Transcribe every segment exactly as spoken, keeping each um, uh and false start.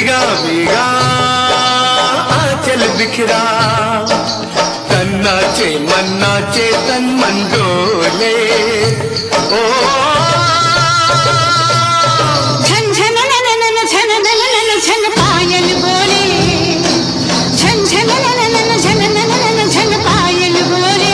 भीगा भीगा आंचल बिखरा, तन नाचे मन नाचे तन मन डोले। ओ झन झन नन नन झन नन नन झन पायल बोले, झन झन नन नन झन नन नन झन पायल बोले।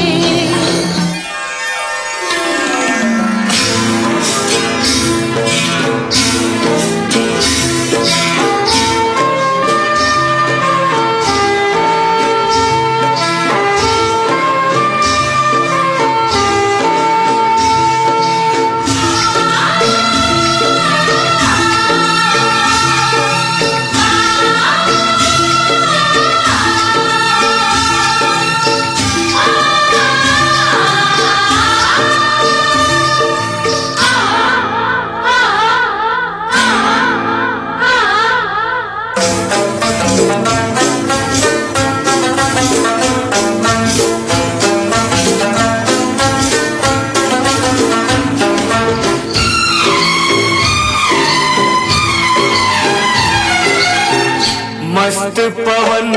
मस्त पवन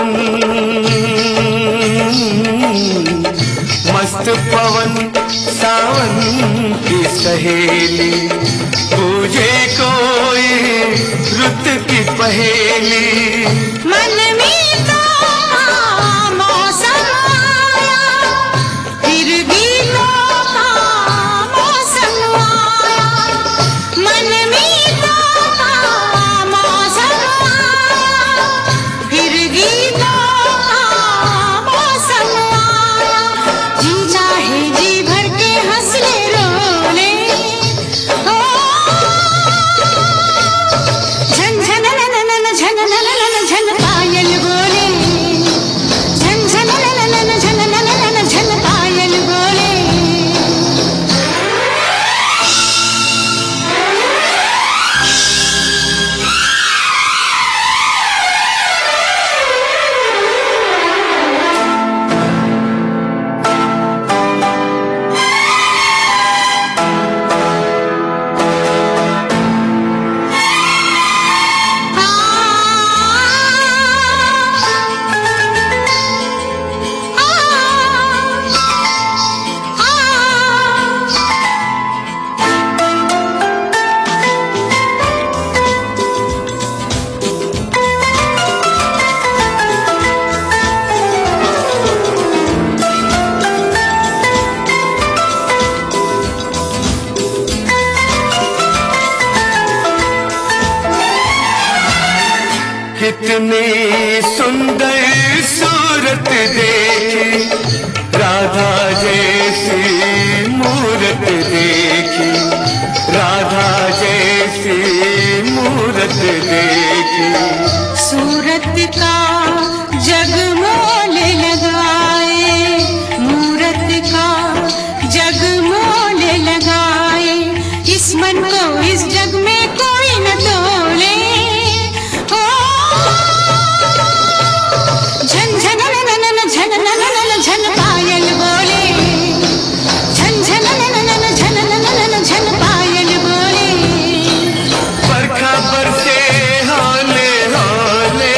मस्त पवन सावन की सहेली, पूजे कोई रुत की पहेली। मन में तो मौसम आया, फिर भी लोका मौसम आया। मन में तो मौसम आया, फिर भी लोका मौसम आया। जी चाहे जी भर के हंस ले रो ले, ओ झन झन नन नन झन नन नन झन पायल बोले, झन झन नन नन झन नन नन झन पायल बोले। कितनी सुंदर सूरत देखी, राधा जैसी मूरत देखी, राधा जैसी मूरत देखी। सूरत का जग मोल लगाए, मूरत का जग मोल लगाए। इस मन को इस जग में कोई न तोले, झन झन नन नन झन नन नन झन पायल बोले, झन झन नन नन झन नन नन झन पायल बोले। बरखा बरसे हाले हाले,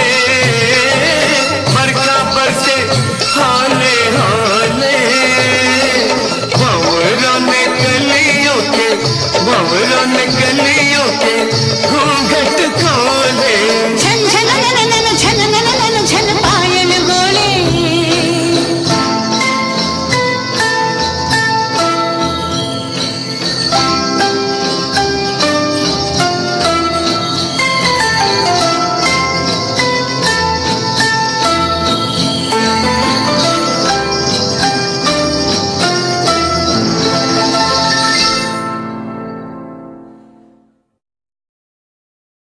बरखा बरसे हाले हाले। भंवरों ने कलियों के भंवरों ने